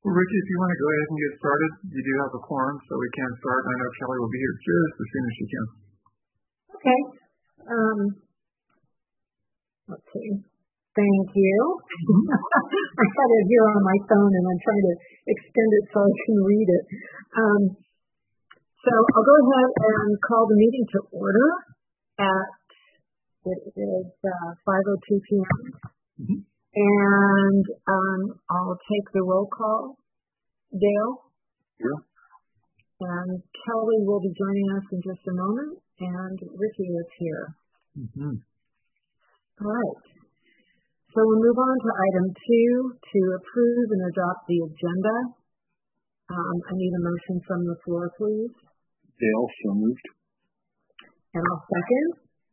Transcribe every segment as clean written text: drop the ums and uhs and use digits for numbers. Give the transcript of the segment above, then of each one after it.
Well, Ricky, if you want to go ahead and get started, you do have a quorum, so we can start. I know Kelly will be here just as soon as she can. Okay. Let's see. Thank you. I had it here on my phone, and I'm trying to extend it so I can read it. So I'll go ahead and call the meeting to order at, it is 5:02 p.m. Mm-hmm. And I'll take the roll call. Dale? Here. And Kelly will be joining us in just a moment, and Ricky is here. Mm-hmm. All right. So we'll move on to item 2, to approve and adopt the agenda. I need a motion from the floor, please. Dale, so moved. And I'll second.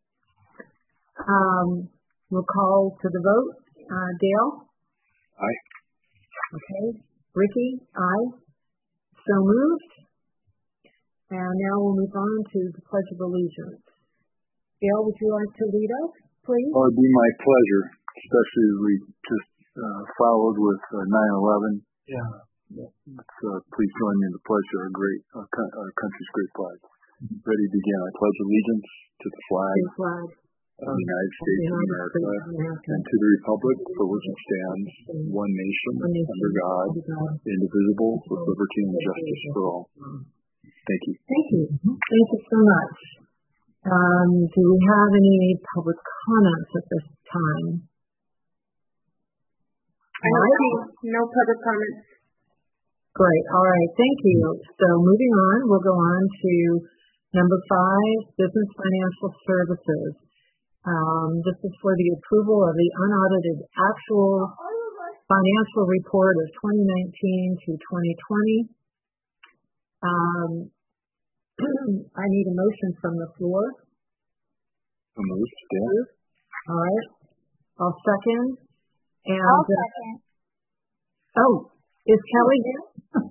We'll call to the vote. Dale? Aye. Okay. Ricky? Aye. So moved. And now we'll move on to the Pledge of Allegiance. Dale, would you like to lead us, please? Well, it'd be my pleasure, especially as we just followed with 9/11. Yeah. Please join me in the pledge of our country's great flag. Mm-hmm. Ready to begin. I pledge allegiance to the flag of the United States of America and to the republic for which it stands, one nation, under God, indivisible, with liberty and justice for all. Thank you. Thank you. Thank you so much. Do we have any public comments at this time? No public comments. Great. All right. Thank you. So moving on, we'll go on to number 5, Business Financial Services. This is for the approval of the unaudited actual financial report of 2019 to 2020. I need a motion from the floor. So moved. Yeah. All right. I'll second. And, I'll second. Oh, is Kelly here?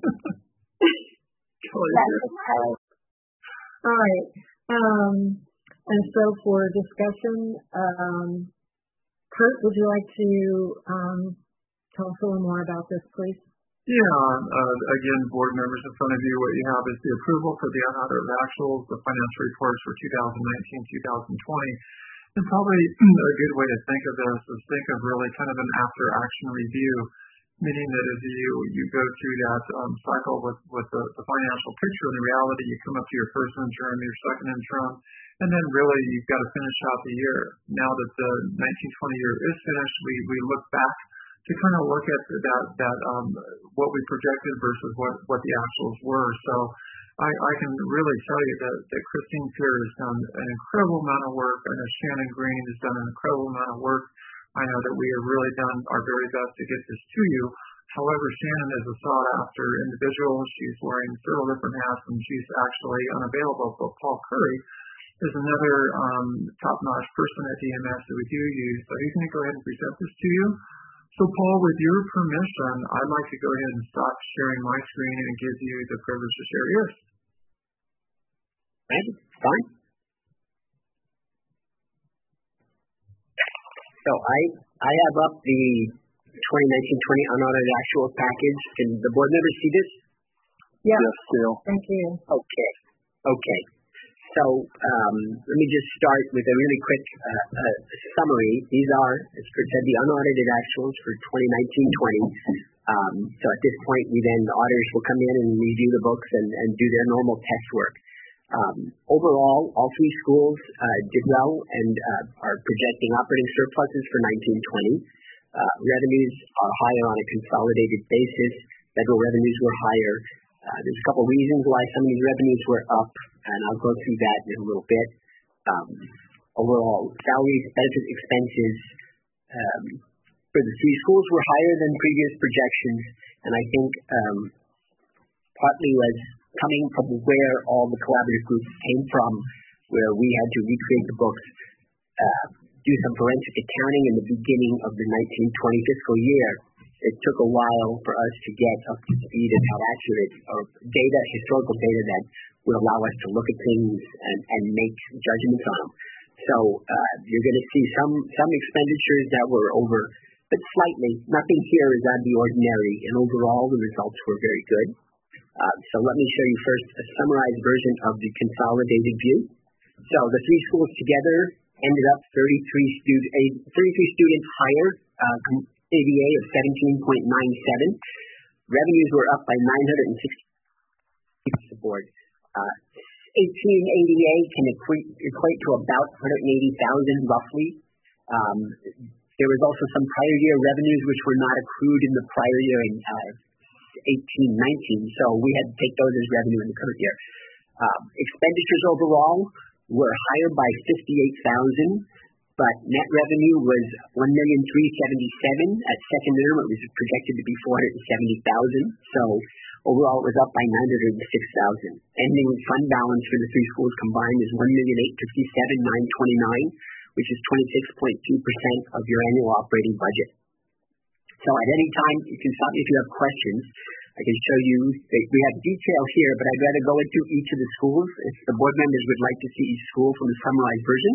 Kelly. All right. And so for discussion, Kurt, would you like to tell us a little more about this, please? Yeah. Again, board members, in front of you, what you have is the approval for the unaudited actuals, the financial reports for 2019, 2020. And probably a good way to think of this is think of really kind of an after-action review, meaning that as you go through that cycle with the financial picture, and the reality, you come up to your first interim, your second interim, and then really you've got to finish out the year. Now that the 1920 year is finished, we look back to kind of look at that what we projected versus what the actuals were. So I can really tell you that Christine Peer has done an incredible amount of work. I know Shannon Green has done an incredible amount of work. I know that we have really done our very best to get this to you. However, Shannon is a sought-after individual. She's wearing several different hats, and she's actually unavailable. But Paul Curry is another top-notch person at DMS that we do use. So he's going to go ahead and present this to you. So, Paul, with your permission, I'd like to go ahead and stop sharing my screen and give you the privilege to share yours. Right? Fine. So I have up the 2019-20 unaudited actual package. Can the board members see this? Yes, Dale. Thank you. Okay. So let me just start with a really quick summary. These are, as Kurt said, the unaudited actuals for 2019-20. So at this point, the auditors will come in and review the books and do their normal test work. Overall, all 3 schools did well and are projecting operating surpluses for 19-20. Revenues are higher on a consolidated basis. Federal revenues were higher. There's a couple of reasons why some of these revenues were up, and I'll go through that in a little bit. Overall, salaries, benefits, expenses for the 3 schools were higher than previous projections, and I think partly was coming from where all the collaborative groups came from, where we had to recreate the books, do some forensic accounting in the beginning of the 1920 fiscal year. It took a while for us to get up to speed and how accurate or historical data that would allow us to look at things and make judgments on them. So you're going to see some expenditures that were over but slightly. Nothing here is out of the ordinary, and overall the results were very good. So let me show you first a summarized version of the consolidated view. So the three schools together ended up 33 students higher, ADA of 17.97. Revenues were up by 960 across the board. 18 ADA can equate to about 180,000 roughly. There was also some prior year revenues which were not accrued in the prior year in 18-19, so we had to take those as revenue in the current year. Expenditures overall were higher by 58,000, but net revenue was 1,377,000. At second interim, it was projected to be 470,000. So overall, it was up by 906,000. Ending fund balance for the three schools combined is 1,857,929, which is 26.2% of your annual operating budget. So at any time, you can stop me if you have questions. I can show you, we have detail here, but I'd rather go into each of the schools if the board members would like to see each school from the summarized version.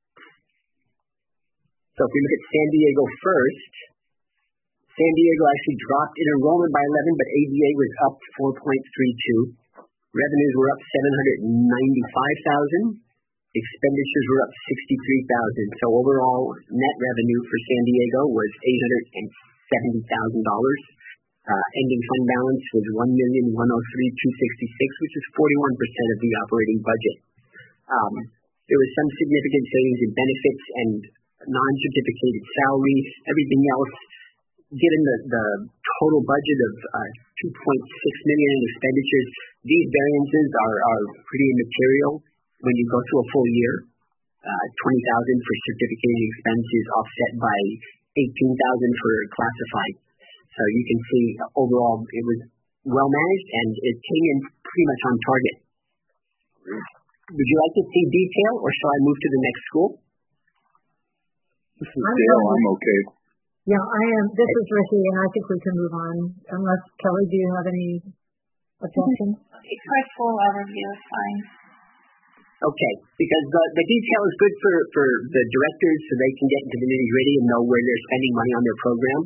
So if we look at San Diego first, San Diego actually dropped in enrollment by 11, but ADA was up 4.32. Revenues were up 795,000. Expenditures were up 63,000. So overall, net revenue for San Diego was $870,000. Ending fund balance was $1,103,266, which is 41% of the operating budget. There was some significant savings in benefits and non-certificated salaries. Everything else, given the total budget of $2.6 million in expenditures, these variances are pretty immaterial when you go through a full year. $20,000 for certificated expenses offset by $18,000 for classified. So you can see overall it was well managed and it came in pretty much on target. Would you like to see detail or shall I move to the next school? This is Dale. I'm okay. Yeah, I am. This is Ricky, and I think we can move on. Unless, Kelly, do you have any objections? First full overview is fine. Okay, because the detail is good for the directors so they can get into the nitty-gritty and know where they're spending money on their program.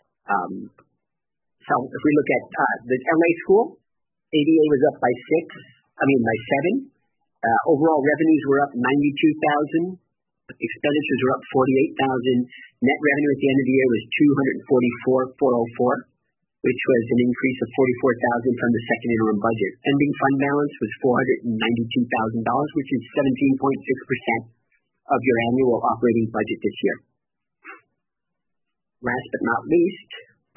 So if we look at the LA school, ADA was up by 7. Overall revenues were up 92,000. Expenditures were up 48,000. Net revenue at the end of the year was 244,404, which was an increase of 44,000 from the second interim budget. Ending fund balance was $492,000, which is 17.6% of your annual operating budget this year. Last but not least,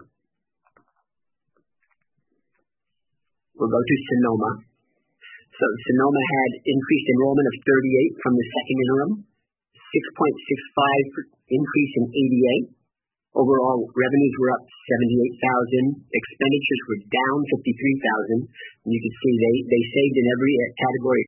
we'll go to Sonoma. So Sonoma had increased enrollment of 38 from the second interim, 6.65 increase in ADA. Overall revenues were up 78,000. Expenditures were down 53,000. And you can see they saved in every category.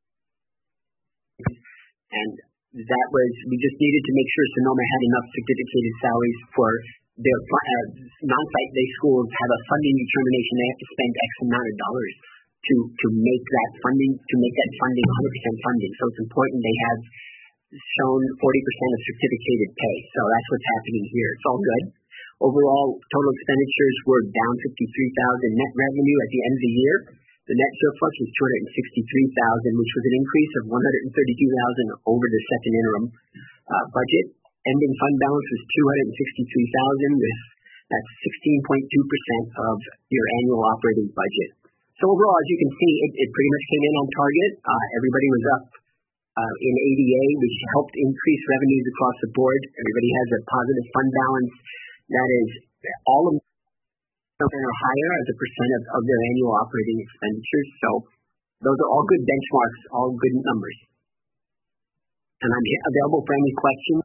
And that was, we just needed to make sure Sonoma had enough certificated salaries for their non-site-based schools have a funding determination. They have to spend X amount of dollars to make that funding 100% funding. So it's important they have shown 40% of certificated pay. So that's what's happening here. It's all good. Overall, total expenditures were down 53,000. Net revenue at the end of the year, the net surplus was 263,000, which was an increase of 132,000 over the second interim budget. Ending fund balance was 263,000. That's 16.2% of your annual operating budget. So overall, as you can see, it pretty much came in on target. Everybody was up in ADA, which helped increase revenues across the board. Everybody has a positive fund balance. That is, all of them are higher as a percent of their annual operating expenditures. So those are all good benchmarks, all good numbers. And I'm available for any questions.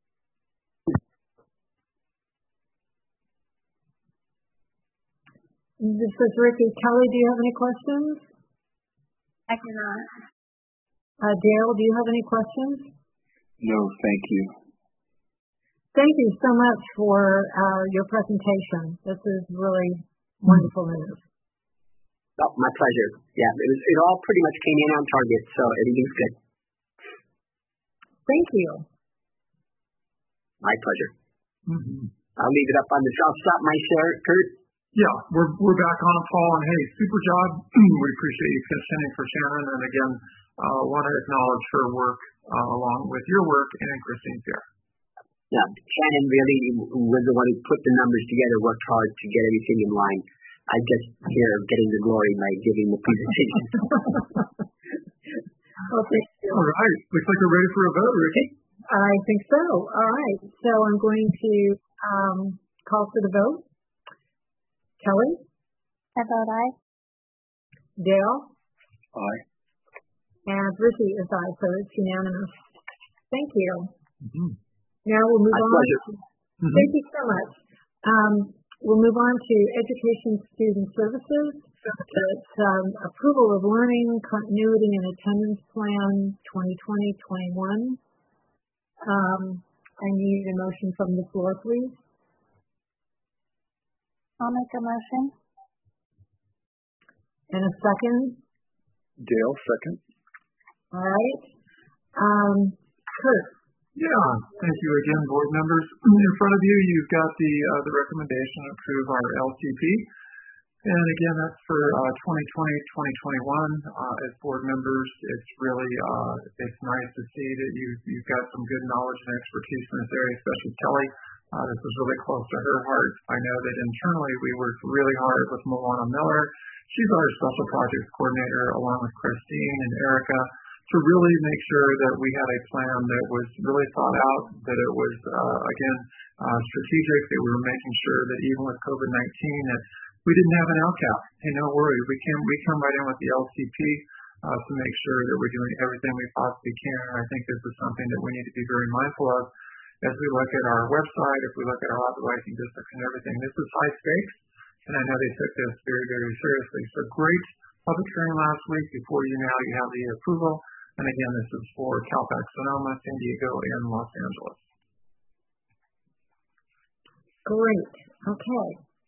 This is Ricky. Kelly, do you have any questions? I do not. Dale, do you have any questions? No, thank you. Thank you so much for your presentation. This is really wonderful news. Oh, my pleasure. Yeah, it all pretty much came in on target, so everything's good. Thank you. My pleasure. Mm-hmm. I'll leave it up on the. I'll stop my share, Kurt. Yeah, we're back on, Paul, and hey, super job. We appreciate you continuing for Shannon, and again, want to acknowledge her work along with your work and Christine's here. Yeah, Shannon really was the one who put the numbers together, worked hard to get everything in line. I just here getting the glory by giving the presentation. Okay. All right, looks like we're ready for a vote, Ricky. I think so. All right, so I'm going to call for the vote. Kelly? I vote aye. Dale? Aye. And Ricky is aye, so it's unanimous. Thank you. Mm-hmm. Now we'll move on. Mm-hmm. Thank you so much. We'll move on to Education Student Services. It's approval of learning, continuity, and attendance plan 2020-21. I need a motion from the floor, please. I'll make a motion. And a second? Dale, second. All right. Kurt? Yeah, thank you again, board members. In front of you, you've got the recommendation to approve our LCP. And again, that's for 2020-2021. As board members, it's really it's nice to see that you've got some good knowledge and expertise in this area, especially Kelly. This is really close to her heart. I know that internally we worked really hard with Moana Miller. She's our special projects coordinator, along with Christine and Erica, to really make sure that we had a plan that was really thought out, that it was, again, strategic, that we were making sure that even with COVID-19, that we didn't have an LCAP. Hey, no worry, we come right in with the LCP to make sure that we're doing everything we possibly can. And I think this is something that we need to be very mindful of as we look at our website, if we look at our authorizing districts and everything. This is high stakes, and I know they took this very, very seriously. So great public hearing last week. Before you now, you have the approval. And again, this is for CalPAC Sonoma, San Diego, and Los Angeles. Great. Okay.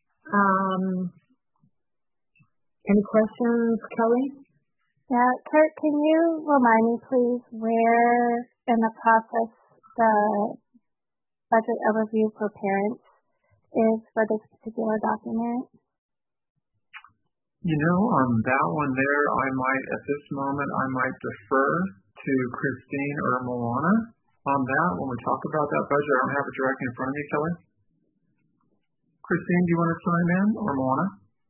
Any questions, Kelly? Yeah, Kurt, can you remind me, please, where in the process the budget overview for parents is for this particular document? You know, on that one there, at this moment, I might defer to Christine or Moana on that when we talk about that budget. I don't have it directly in front of me, Kelly. Christine, do you want to chime in, or Moana?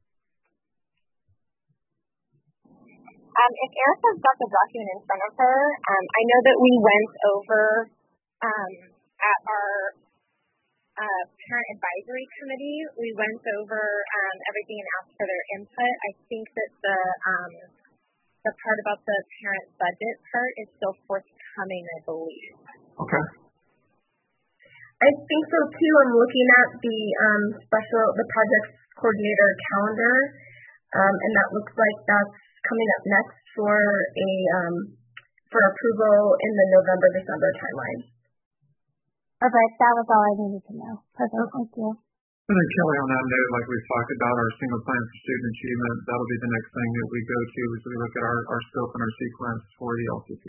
If Erica's got the document in front of her, I know that we went over at our parent advisory committee, we went over everything and asked for their input. I think that the part about the parent budget part is still forthcoming, I believe. Okay. I think so too. I'm looking at the projects coordinator calendar, and that looks like that's coming up next for approval in the November-December timeline. Perfect. That was all I needed to know. Perfect. Thank you. And then Kelly, on that note, like we've talked about our single plan for student achievement, that'll be the next thing that we go to as we look at our scope and our sequence for the LCP.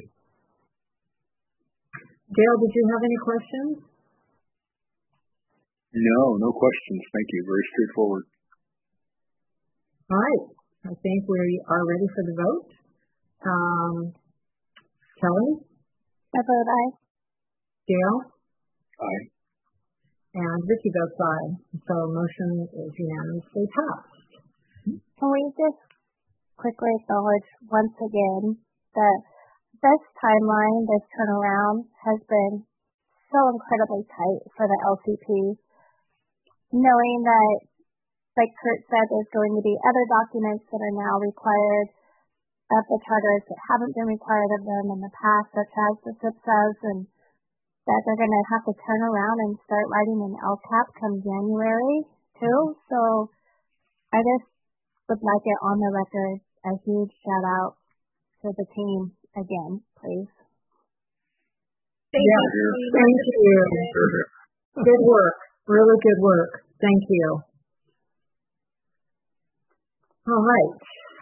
Dale, did you have any questions? No questions. Thank you. Very straightforward. All right. I think we are ready for the vote. Kelly? I vote aye. Dale? Aye. And Vicky votes aye. So motion is unanimously passed. Can we just quickly acknowledge once again that this timeline, this turnaround has been so incredibly tight for the LCP, knowing that, like Kurt said, there's going to be other documents that are now required of the charters that haven't been required of them in the past, such as the SIPSAs, and that they're going to have to turn around and start writing an LCAP come January, too. So I just would like it on the record, a huge shout out to the team again, please. Thank you. Thank you. Good work. Really good work. Thank you. All right.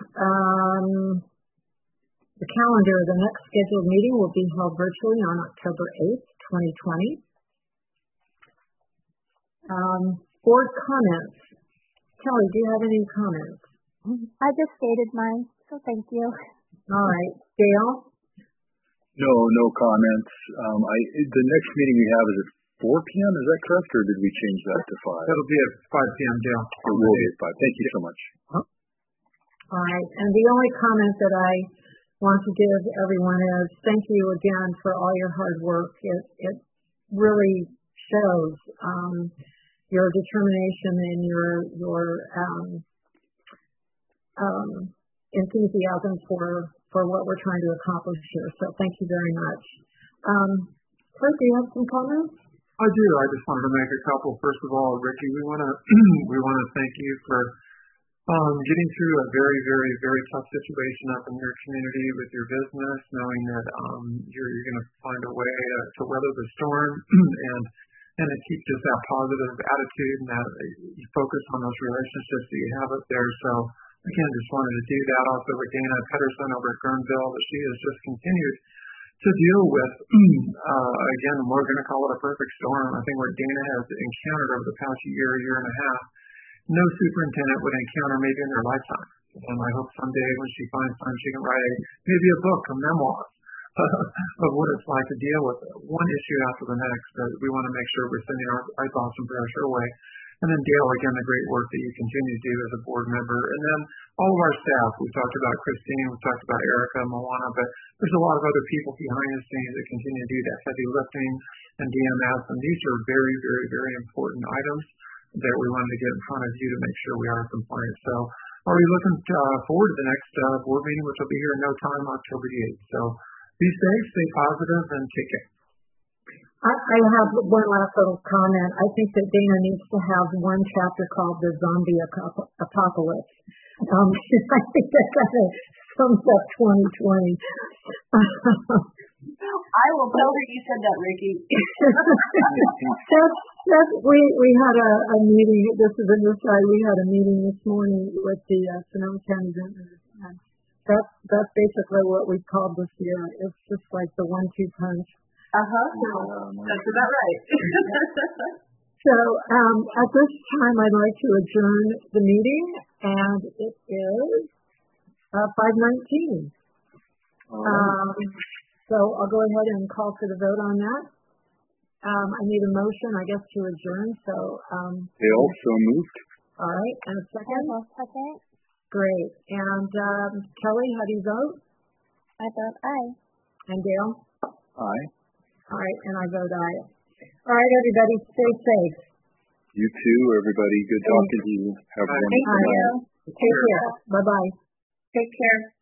The calendar of the next scheduled meeting will be held virtually on October 8th, 2020. Board comments. Kelly, do you have any comments? I just stated mine, so thank you. All right. Dale? No comments. The next meeting we have is at 4 p.m., is that correct, or did we change that to 5? That'll be at 5 p.m., Dale. It will be at 5. Thank you so much. All right. And the only comment that I want to give everyone is thank you again for all your hard work. It really shows your determination and your enthusiasm for what we're trying to accomplish here. So thank you very much. Kurt, do you have some comments? I do. I just wanted to make a couple. First of all, Ricky, we want to thank you for getting through a very, very, very tough situation up in your community with your business, knowing that you're going to find a way to weather the storm, and it keeps just that positive attitude and that you focus on those relationships that you have up there. So again, just wanted to do that. Also with Dana Pedersen over at Guerneville, that she has just continued to deal with, again, we're going to call it a perfect storm. I think what Dana has encountered over the past year and a half, no superintendent would encounter maybe in their lifetime. And I hope someday when she finds time, she can write maybe a book, a memoir of what it's like to deal with one issue after the next. But we want to make sure we're sending our thoughts and prayers her way. And then Dale, again, the great work that you continue to do as a board member. And then all of our staff. We talked about Christine, we talked about Erica, Moana, but there's a lot of other people behind the scenes that continue to do that heavy lifting and DMS. And these are very, very, very important items that we wanted to get in front of you to make sure we are compliant. So are we looking forward to the next board meeting, which will be here in no time, October the 8th. So be safe, stay positive, and take care. I have one last little comment. I think that Dana needs to have one chapter called The Zombie Apocalypse. I think that kind of sums up 2020. I will tell her you said that, Ricky. We had a meeting. This is an aside. We had a meeting this morning with the Sonoma County Ventnors. That's basically what we called this year. It's just like the 1-2 punch. That's about right. So at this time, I'd like to adjourn the meeting, and it is 5:19. So I'll go ahead and call for the vote on that. I need a motion, I guess, to adjourn. So they also moved. All right, and a second. Second. Great. And Kelly, how do you vote? I vote aye. And Dale? Aye. All right, and I vote aye. All right, everybody, stay safe. You too, everybody. Good talking to you. Have a wonderful night. Take care. Bye-bye. Take care.